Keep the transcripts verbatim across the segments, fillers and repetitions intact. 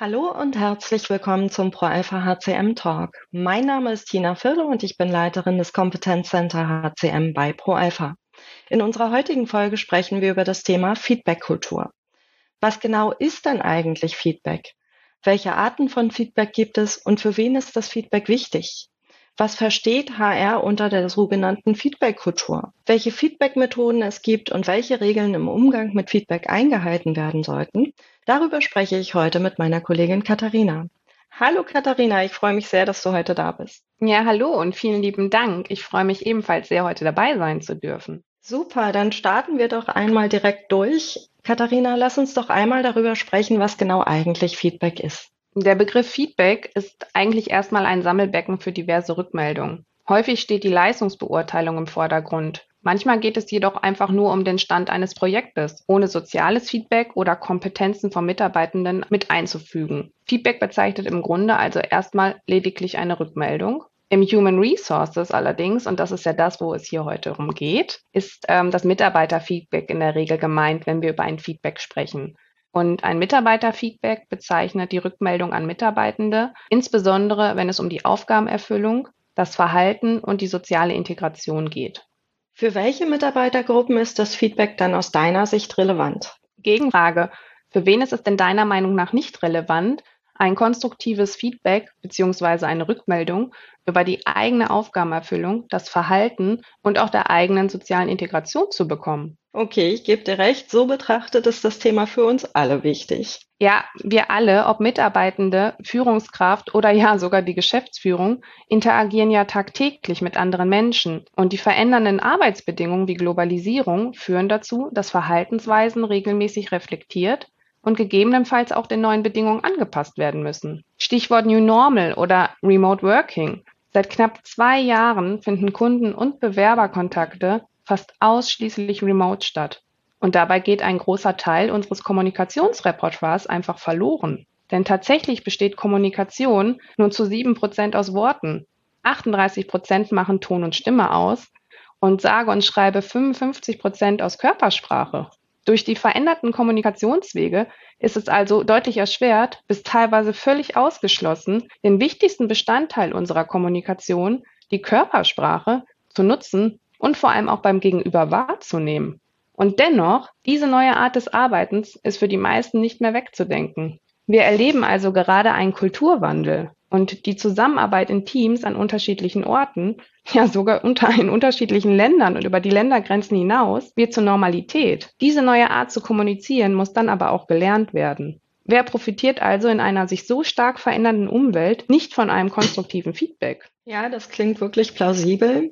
Hallo und herzlich willkommen zum ProAlpha H C M Talk. Mein Name ist Tina Firle und ich bin Leiterin des Kompetenzcenter H C M bei ProAlpha. In unserer heutigen Folge sprechen wir über das Thema Feedback-Kultur. Was genau ist denn eigentlich Feedback? Welche Arten von Feedback gibt es und für wen ist das Feedback wichtig? Was versteht H R unter der sogenannten Feedback-Kultur? Welche Feedback-Methoden es gibt und welche Regeln im Umgang mit Feedback eingehalten werden sollten? Darüber spreche ich heute mit meiner Kollegin Katharina. Hallo Katharina, ich freue mich sehr, dass du heute da bist. Ja, hallo und vielen lieben Dank. Ich freue mich ebenfalls sehr, heute dabei sein zu dürfen. Super, dann starten wir doch einmal direkt durch. Katharina, lass uns doch einmal darüber sprechen, was genau eigentlich Feedback ist. Der Begriff Feedback ist eigentlich erstmal ein Sammelbecken für diverse Rückmeldungen. Häufig steht die Leistungsbeurteilung im Vordergrund. Manchmal geht es jedoch einfach nur um den Stand eines Projektes, ohne soziales Feedback oder Kompetenzen von Mitarbeitenden mit einzufügen. Feedback bezeichnet im Grunde also erstmal lediglich eine Rückmeldung. Im Human Resources allerdings, und das ist ja das, wo es hier heute darum geht, ist ähm, das Mitarbeiterfeedback in der Regel gemeint, wenn wir über ein Feedback sprechen. Und ein Mitarbeiterfeedback bezeichnet die Rückmeldung an Mitarbeitende, insbesondere wenn es um die Aufgabenerfüllung, das Verhalten und die soziale Integration geht. Für welche Mitarbeitergruppen ist das Feedback dann aus deiner Sicht relevant? Gegenfrage: Für wen ist es denn deiner Meinung nach nicht relevant, ein konstruktives Feedback bzw. eine Rückmeldung über die eigene Aufgabenerfüllung, das Verhalten und auch der eigenen sozialen Integration zu bekommen? Okay, ich gebe dir recht, so betrachtet ist das Thema für uns alle wichtig. Ja, wir alle, ob Mitarbeitende, Führungskraft oder ja sogar die Geschäftsführung, interagieren ja tagtäglich mit anderen Menschen. Und die verändernden Arbeitsbedingungen wie Globalisierung führen dazu, dass Verhaltensweisen regelmäßig reflektiert und gegebenenfalls auch den neuen Bedingungen angepasst werden müssen. Stichwort New Normal oder Remote Working. Seit knapp zwei Jahren finden Kunden- und Bewerberkontakte fast ausschließlich remote statt. Und dabei geht ein großer Teil unseres Kommunikationsrepertoires einfach verloren. Denn tatsächlich besteht Kommunikation nur zu sieben Prozent aus Worten. achtunddreißig Prozent machen Ton und Stimme aus und sage und schreibe fünfundfünfzig Prozent aus Körpersprache. Durch die veränderten Kommunikationswege ist es also deutlich erschwert, bis teilweise völlig ausgeschlossen, den wichtigsten Bestandteil unserer Kommunikation, die Körpersprache, zu nutzen und vor allem auch beim Gegenüber wahrzunehmen. Und dennoch, diese neue Art des Arbeitens ist für die meisten nicht mehr wegzudenken. Wir erleben also gerade einen Kulturwandel und die Zusammenarbeit in Teams an unterschiedlichen Orten, ja sogar unter in unterschiedlichen Ländern und über die Ländergrenzen hinaus, wird zur Normalität. Diese neue Art zu kommunizieren muss dann aber auch gelernt werden. Wer profitiert also in einer sich so stark verändernden Umwelt nicht von einem konstruktiven Feedback? Ja, das klingt wirklich plausibel.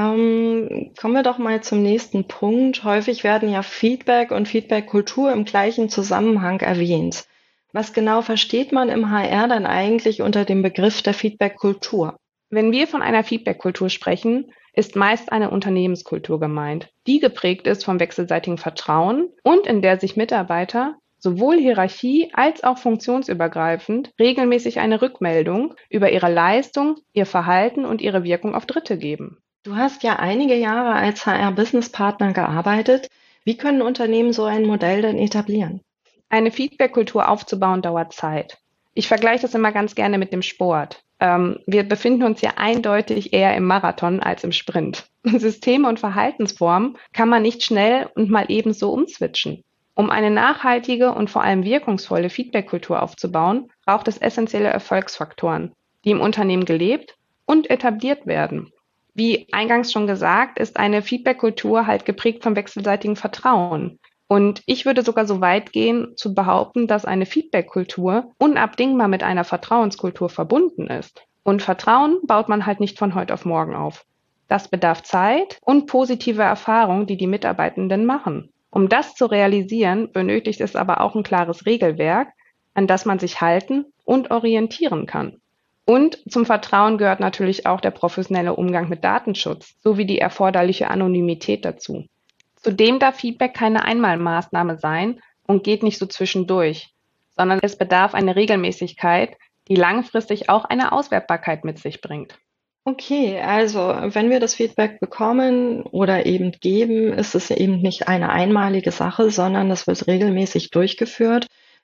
Ähm, kommen wir doch mal zum nächsten Punkt. Häufig werden ja Feedback und Feedback-Kultur im gleichen Zusammenhang erwähnt. Was genau versteht man im H R dann eigentlich unter dem Begriff der Feedback-Kultur? Wenn wir von einer Feedback-Kultur sprechen, ist meist eine Unternehmenskultur gemeint, die geprägt ist vom wechselseitigen Vertrauen und in der sich Mitarbeiter sowohl hierarchie- als auch funktionsübergreifend regelmäßig eine Rückmeldung über ihre Leistung, ihr Verhalten und ihre Wirkung auf Dritte geben. Du hast ja einige Jahre als H R-Business-Partner gearbeitet. Wie können Unternehmen so ein Modell denn etablieren? Eine Feedback-Kultur aufzubauen dauert Zeit. Ich vergleiche das immer ganz gerne mit dem Sport. Ähm, wir befinden uns ja eindeutig eher im Marathon als im Sprint. Systeme und Verhaltensformen kann man nicht schnell und mal ebenso umswitchen. Um eine nachhaltige und vor allem wirkungsvolle Feedback-Kultur aufzubauen, braucht es essentielle Erfolgsfaktoren, die im Unternehmen gelebt und etabliert werden. Wie eingangs schon gesagt, ist eine Feedback-Kultur halt geprägt vom wechselseitigen Vertrauen. Und ich würde sogar so weit gehen, zu behaupten, dass eine Feedback-Kultur unabdingbar mit einer Vertrauenskultur verbunden ist. Und Vertrauen baut man halt nicht von heute auf morgen auf. Das bedarf Zeit und positive Erfahrung, die die Mitarbeitenden machen. Um das zu realisieren, benötigt es aber auch ein klares Regelwerk, an das man sich halten und orientieren kann. Und zum Vertrauen gehört natürlich auch der professionelle Umgang mit Datenschutz sowie die erforderliche Anonymität dazu. Zudem darf Feedback keine Einmalmaßnahme sein und geht nicht so zwischendurch, sondern es bedarf einer Regelmäßigkeit, die langfristig auch eine Auswertbarkeit mit sich bringt. Okay, also wenn wir das Feedback bekommen oder eben geben, ist es eben nicht eine einmalige Sache, sondern das wird regelmäßig durchgeführt.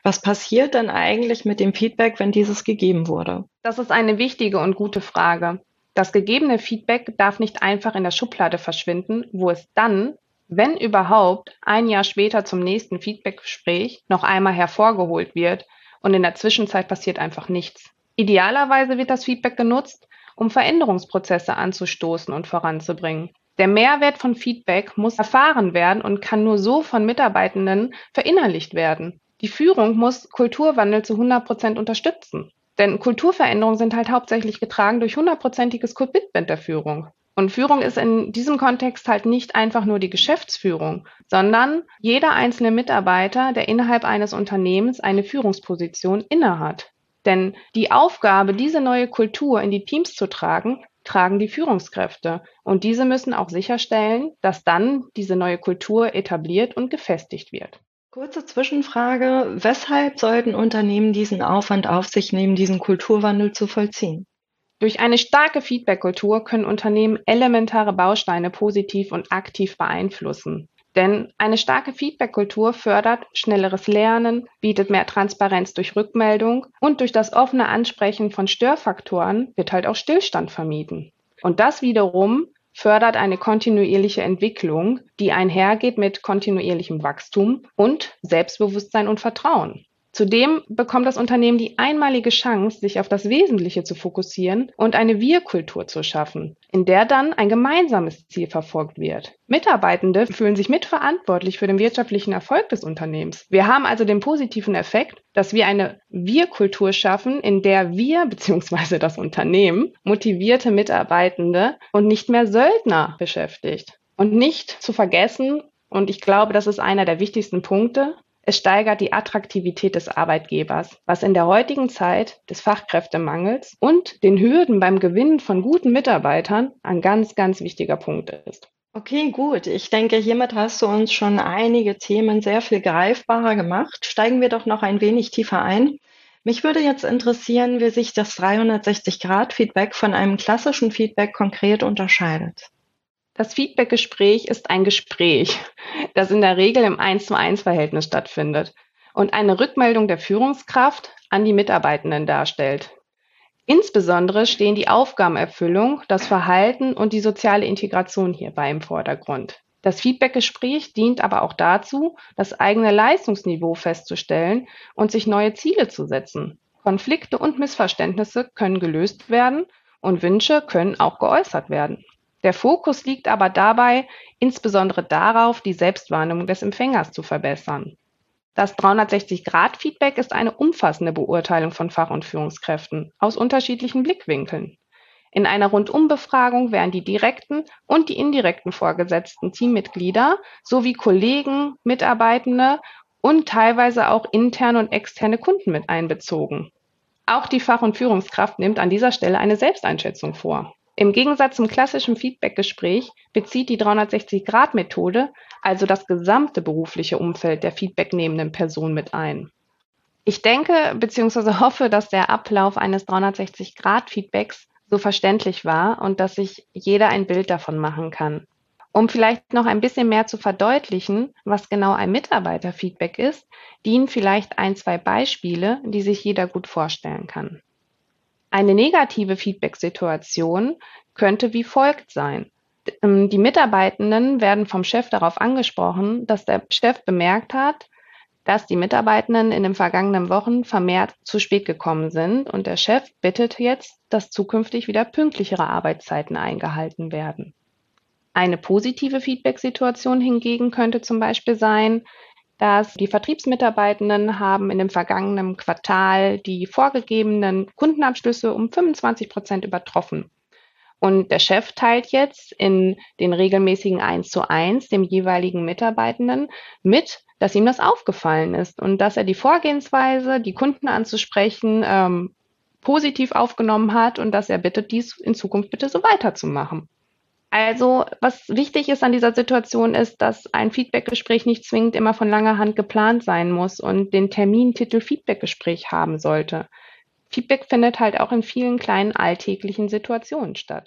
Was passiert dann eigentlich mit dem Feedback, wenn dieses gegeben wurde? Das ist eine wichtige und gute Frage. Das gegebene Feedback darf nicht einfach in der Schublade verschwinden, wo es dann, wenn überhaupt, ein Jahr später zum nächsten Feedbackgespräch noch einmal hervorgeholt wird und in der Zwischenzeit passiert einfach nichts. Idealerweise wird das Feedback genutzt, um Veränderungsprozesse anzustoßen und voranzubringen. Der Mehrwert von Feedback muss erfahren werden und kann nur so von Mitarbeitenden verinnerlicht werden. Die Führung muss Kulturwandel zu hundert Prozent unterstützen. Denn Kulturveränderungen sind halt hauptsächlich getragen durch hundertprozentiges Commitment der Führung. Und Führung ist in diesem Kontext halt nicht einfach nur die Geschäftsführung, sondern jeder einzelne Mitarbeiter, der innerhalb eines Unternehmens eine Führungsposition innehat. Denn die Aufgabe, diese neue Kultur in die Teams zu tragen, tragen die Führungskräfte. Und diese müssen auch sicherstellen, dass dann diese neue Kultur etabliert und gefestigt wird. Kurze Zwischenfrage. Weshalb sollten Unternehmen diesen Aufwand auf sich nehmen, diesen Kulturwandel zu vollziehen? Durch eine starke Feedback-Kultur können Unternehmen elementare Bausteine positiv und aktiv beeinflussen. Denn eine starke Feedback-Kultur fördert schnelleres Lernen, bietet mehr Transparenz durch Rückmeldung und durch das offene Ansprechen von Störfaktoren wird halt auch Stillstand vermieden. Und das wiederum fördert eine kontinuierliche Entwicklung, die einhergeht mit kontinuierlichem Wachstum und Selbstbewusstsein und Vertrauen. Zudem bekommt das Unternehmen die einmalige Chance, sich auf das Wesentliche zu fokussieren und eine Wir-Kultur zu schaffen, in der dann ein gemeinsames Ziel verfolgt wird. Mitarbeitende fühlen sich mitverantwortlich für den wirtschaftlichen Erfolg des Unternehmens. Wir haben also den positiven Effekt, dass wir eine Wir-Kultur schaffen, in der wir bzw. das Unternehmen motivierte Mitarbeitende und nicht mehr Söldner beschäftigt. Und nicht zu vergessen, und ich glaube, das ist einer der wichtigsten Punkte, es steigert die Attraktivität des Arbeitgebers, was in der heutigen Zeit des Fachkräftemangels und den Hürden beim Gewinnen von guten Mitarbeitern ein ganz, ganz wichtiger Punkt ist. Okay, gut. Ich denke, hiermit hast du uns schon einige Themen sehr viel greifbarer gemacht. Steigen wir doch noch ein wenig tiefer ein. Mich würde jetzt interessieren, wie sich das dreihundertsechzig-Grad-Feedback von einem klassischen Feedback konkret unterscheidet. Das Feedbackgespräch ist ein Gespräch, das in der Regel im eins zu eins Verhältnis stattfindet und eine Rückmeldung der Führungskraft an die Mitarbeitenden darstellt. Insbesondere stehen die Aufgabenerfüllung, das Verhalten und die soziale Integration hierbei im Vordergrund. Das Feedbackgespräch dient aber auch dazu, das eigene Leistungsniveau festzustellen und sich neue Ziele zu setzen. Konflikte und Missverständnisse können gelöst werden und Wünsche können auch geäußert werden. Der Fokus liegt aber dabei insbesondere darauf, die Selbstwahrnehmung des Empfängers zu verbessern. Das dreihundertsechzig-Grad-Feedback ist eine umfassende Beurteilung von Fach- und Führungskräften aus unterschiedlichen Blickwinkeln. In einer Rundumbefragung werden die direkten und die indirekten vorgesetzten Teammitglieder sowie Kollegen, Mitarbeitende und teilweise auch interne und externe Kunden mit einbezogen. Auch die Fach- und Führungskraft nimmt an dieser Stelle eine Selbsteinschätzung vor. Im Gegensatz zum klassischen Feedbackgespräch bezieht die dreihundertsechzig-Grad-Methode also das gesamte berufliche Umfeld der feedbacknehmenden Person mit ein. Ich denke bzw. hoffe, dass der Ablauf eines dreihundertsechzig-Grad-Feedbacks so verständlich war und dass sich jeder ein Bild davon machen kann. Um vielleicht noch ein bisschen mehr zu verdeutlichen, was genau ein Mitarbeiterfeedback ist, dienen vielleicht ein, zwei Beispiele, die sich jeder gut vorstellen kann. Eine negative Feedback-Situation könnte wie folgt sein. Die Mitarbeitenden werden vom Chef darauf angesprochen, dass der Chef bemerkt hat, dass die Mitarbeitenden in den vergangenen Wochen vermehrt zu spät gekommen sind und der Chef bittet jetzt, dass zukünftig wieder pünktlichere Arbeitszeiten eingehalten werden. Eine positive Feedback-Situation hingegen könnte zum Beispiel sein, dass die Vertriebsmitarbeitenden haben in dem vergangenen Quartal die vorgegebenen Kundenabschlüsse um fünfundzwanzig Prozent übertroffen. Und der Chef teilt jetzt in den regelmäßigen eins zu eins dem jeweiligen Mitarbeitenden mit, dass ihm das aufgefallen ist und dass er die Vorgehensweise, die Kunden anzusprechen, ähm, positiv aufgenommen hat und dass er bittet, dies in Zukunft bitte so weiterzumachen. Also, was wichtig ist an dieser Situation ist, dass ein Feedbackgespräch nicht zwingend immer von langer Hand geplant sein muss und den Termintitel Feedbackgespräch haben sollte. Feedback findet halt auch in vielen kleinen alltäglichen Situationen statt.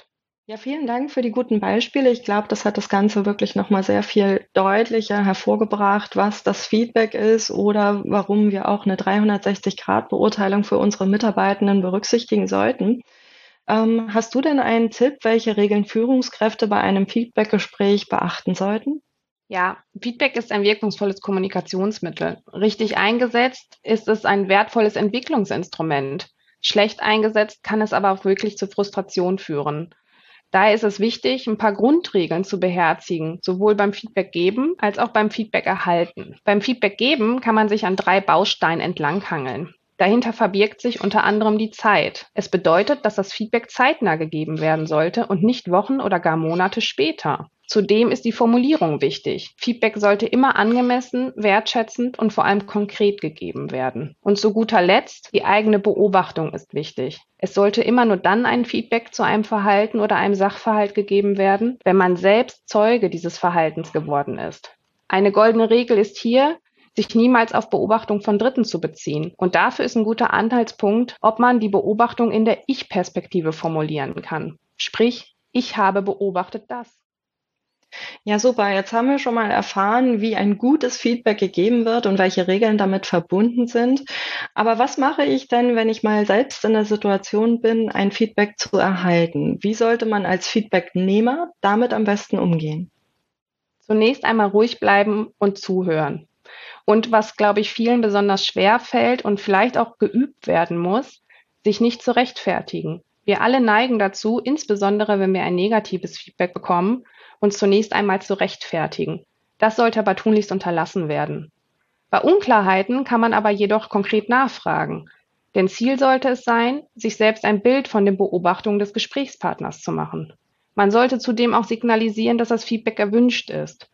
Ja, vielen Dank für die guten Beispiele. Ich glaube, das hat das Ganze wirklich noch mal sehr viel deutlicher hervorgebracht, was das Feedback ist oder warum wir auch eine dreihundertsechzig-Grad-Beurteilung für unsere Mitarbeitenden berücksichtigen sollten. Ähm, hast du denn einen Tipp, welche Regeln Führungskräfte bei einem Feedbackgespräch beachten sollten? Ja, Feedback ist ein wirkungsvolles Kommunikationsmittel. Richtig eingesetzt ist es ein wertvolles Entwicklungsinstrument. Schlecht eingesetzt kann es aber auch wirklich zu Frustration führen. Daher ist es wichtig, ein paar Grundregeln zu beherzigen, sowohl beim Feedback geben als auch beim Feedback erhalten. Beim Feedback geben kann man sich an drei Bausteinen entlanghangeln. Dahinter verbirgt sich unter anderem die Zeit. Es bedeutet, dass das Feedback zeitnah gegeben werden sollte und nicht Wochen oder gar Monate später. Zudem ist die Formulierung wichtig. Feedback sollte immer angemessen, wertschätzend und vor allem konkret gegeben werden. Und zu guter Letzt, die eigene Beobachtung ist wichtig. Es sollte immer nur dann ein Feedback zu einem Verhalten oder einem Sachverhalt gegeben werden, wenn man selbst Zeuge dieses Verhaltens geworden ist. Eine goldene Regel ist hier, sich niemals auf Beobachtung von Dritten zu beziehen. Und dafür ist ein guter Anhaltspunkt, ob man die Beobachtung in der Ich-Perspektive formulieren kann. Sprich, ich habe beobachtet das. Ja, super. Jetzt haben wir schon mal erfahren, wie ein gutes Feedback gegeben wird und welche Regeln damit verbunden sind. Aber was mache ich denn, wenn ich mal selbst in der Situation bin, ein Feedback zu erhalten? Wie sollte man als Feedbacknehmer damit am besten umgehen? Zunächst einmal ruhig bleiben und zuhören. Und was, glaube ich, vielen besonders schwer fällt und vielleicht auch geübt werden muss, sich nicht zu rechtfertigen. Wir alle neigen dazu, insbesondere wenn wir ein negatives Feedback bekommen, uns zunächst einmal zu rechtfertigen. Das sollte aber tunlichst unterlassen werden. Bei Unklarheiten kann man aber jedoch konkret nachfragen. Denn Ziel sollte es sein, sich selbst ein Bild von den Beobachtungen des Gesprächspartners zu machen. Man sollte zudem auch signalisieren, dass das Feedback erwünscht ist.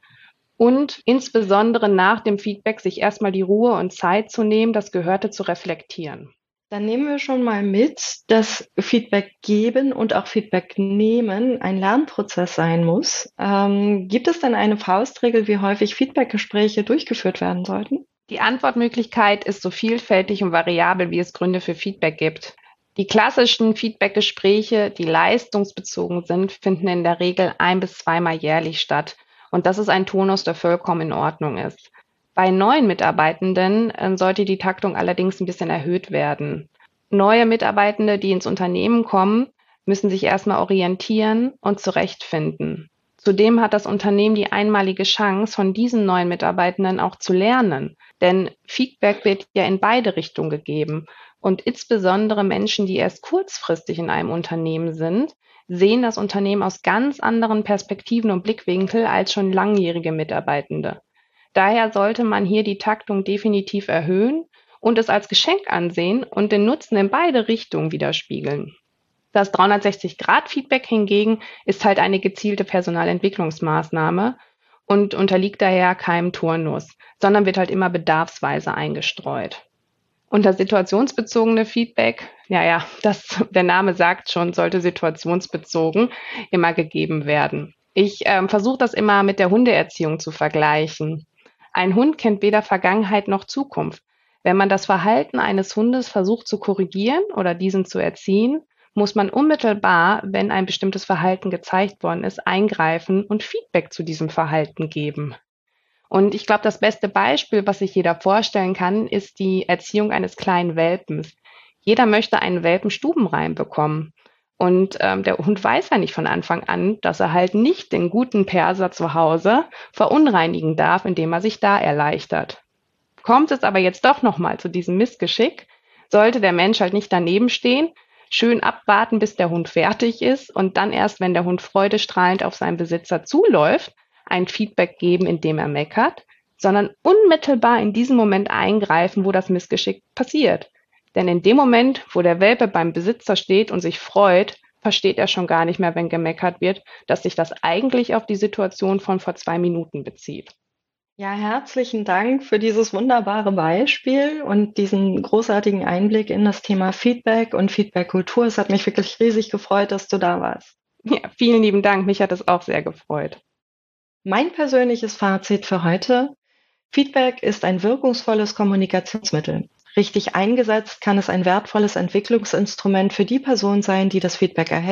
Und insbesondere nach dem Feedback sich erstmal die Ruhe und Zeit zu nehmen, das Gehörte zu reflektieren. Dann nehmen wir schon mal mit, dass Feedback geben und auch Feedback nehmen ein Lernprozess sein muss. Ähm, gibt es denn eine Faustregel, wie häufig Feedbackgespräche durchgeführt werden sollten? Die Antwortmöglichkeit ist so vielfältig und variabel, wie es Gründe für Feedback gibt. Die klassischen Feedbackgespräche, die leistungsbezogen sind, finden in der Regel ein bis zweimal jährlich statt. Und das ist ein Tonus, der vollkommen in Ordnung ist. Bei neuen Mitarbeitenden äh, sollte die Taktung allerdings ein bisschen erhöht werden. Neue Mitarbeitende, die ins Unternehmen kommen, müssen sich erstmal orientieren und zurechtfinden. Zudem hat das Unternehmen die einmalige Chance, von diesen neuen Mitarbeitenden auch zu lernen. Denn Feedback wird ja in beide Richtungen gegeben. Und insbesondere Menschen, die erst kurzfristig in einem Unternehmen sind, sehen das Unternehmen aus ganz anderen Perspektiven und Blickwinkel als schon langjährige Mitarbeitende. Daher sollte man hier die Taktung definitiv erhöhen und es als Geschenk ansehen und den Nutzen in beide Richtungen widerspiegeln. Das dreihundertsechzig-Grad-Feedback hingegen ist halt eine gezielte Personalentwicklungsmaßnahme und unterliegt daher keinem Turnus, sondern wird halt immer bedarfsweise eingestreut. Und das situationsbezogene Feedback, ja, ja, das, der Name sagt schon, sollte situationsbezogen immer gegeben werden. Ich ähm, versuche das immer mit der Hundeerziehung zu vergleichen. Ein Hund kennt weder Vergangenheit noch Zukunft. Wenn man das Verhalten eines Hundes versucht zu korrigieren oder diesen zu erziehen, muss man unmittelbar, wenn ein bestimmtes Verhalten gezeigt worden ist, eingreifen und Feedback zu diesem Verhalten geben. Und ich glaube, das beste Beispiel, was sich jeder vorstellen kann, ist die Erziehung eines kleinen Welpens. Jeder möchte einen Welpen stubenrein bekommen. Und ähm, der Hund weiß ja nicht von Anfang an, dass er halt nicht den guten Perser zu Hause verunreinigen darf, indem er sich da erleichtert. Kommt es aber jetzt doch nochmal zu diesem Missgeschick, sollte der Mensch halt nicht daneben stehen, schön abwarten, bis der Hund fertig ist und dann erst, wenn der Hund freudestrahlend auf seinen Besitzer zuläuft, ein Feedback geben, indem er meckert, sondern unmittelbar in diesem Moment eingreifen, wo das Missgeschick passiert. Denn in dem Moment, wo der Welpe beim Besitzer steht und sich freut, versteht er schon gar nicht mehr, wenn gemeckert wird, dass sich das eigentlich auf die Situation von vor zwei Minuten bezieht. Ja, herzlichen Dank für dieses wunderbare Beispiel und diesen großartigen Einblick in das Thema Feedback und Feedbackkultur. Es hat mich wirklich riesig gefreut, dass du da warst. Ja, vielen lieben Dank. Mich hat es auch sehr gefreut. Mein persönliches Fazit für heute: Feedback ist ein wirkungsvolles Kommunikationsmittel. Richtig eingesetzt kann es ein wertvolles Entwicklungsinstrument für die Person sein, die das Feedback erhält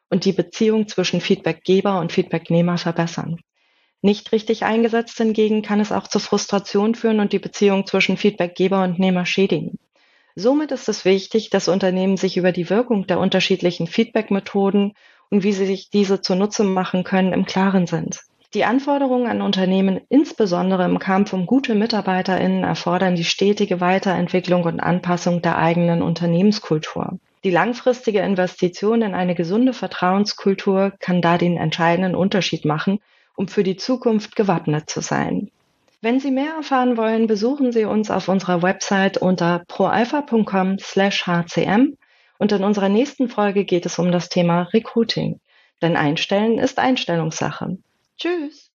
und die Beziehung zwischen Feedbackgeber und Feedbacknehmer verbessern. Nicht richtig eingesetzt hingegen kann es auch zu Frustration führen und die Beziehung zwischen Feedbackgeber und Nehmer schädigen. Somit ist es wichtig, dass Unternehmen sich über die Wirkung der unterschiedlichen Feedback-Methoden und wie sie sich diese zunutze machen können, im Klaren sind. Die Anforderungen an Unternehmen, insbesondere im Kampf um gute MitarbeiterInnen, erfordern die stetige Weiterentwicklung und Anpassung der eigenen Unternehmenskultur. Die langfristige Investition in eine gesunde Vertrauenskultur kann da den entscheidenden Unterschied machen, um für die Zukunft gewappnet zu sein. Wenn Sie mehr erfahren wollen, besuchen Sie uns auf unserer Website unter proalpha punkt com slash h c m und in unserer nächsten Folge geht es um das Thema Recruiting. Denn Einstellen ist Einstellungssache. Tschüss!